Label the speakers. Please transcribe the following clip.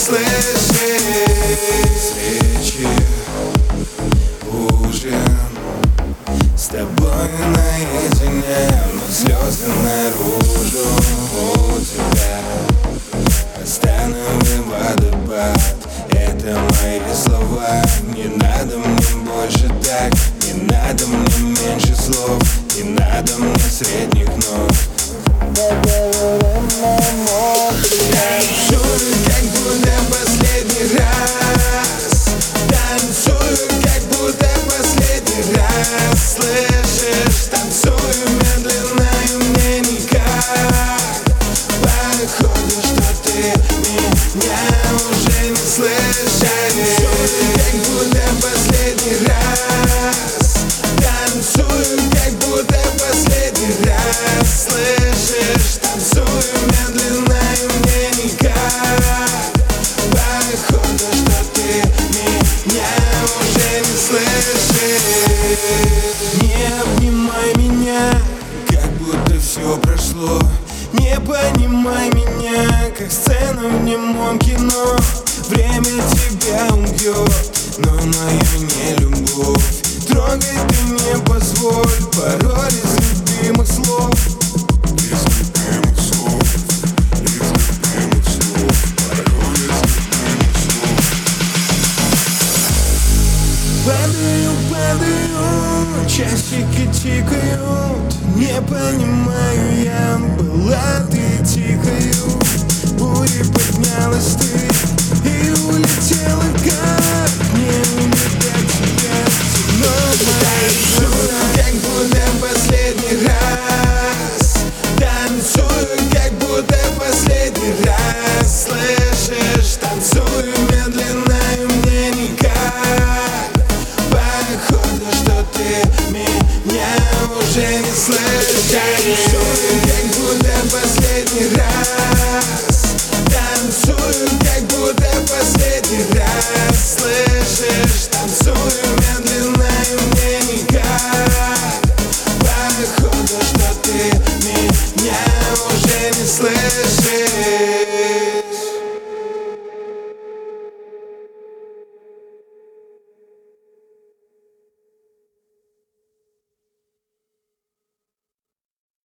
Speaker 1: слышишь. Встречи, ужин с тобой наедине, но слезы наружу у тебя. Останови водопад, это мои слова. Не надо мне больше так, не надо мне меньше слов, не надо мне средних ног. Танцую, как будто последний раз. Танцую, как будто последний раз. Слышишь, танцую медленно и мне никак. Походу, что ты меня уже не слышишь. Танцую, как будто последний раз. Танцую, как будто последний раз. Слышишь, танцую медленно и мне никак. Походу, что ты меня уже не слышишь. Не обнимай меня, как будто все прошло. Не понимай меня, как сцена в немом кино. Время тебя убьет, но мою не любовь. Трогай ты мне позволь, пароль из любимых слов. Из любимых слов, из любимых слов, пароль из любимых слов. Падаю, часики тикают. Не понимаю я, была ты тихою. Бури поднялась ты и улетела, как не улетать тебя. Танцую, как будто последний раз. Танцую, как будто последний раз. Слышишь, танцую медленно и мне никак. Походу, что ты меня уже не слышишь.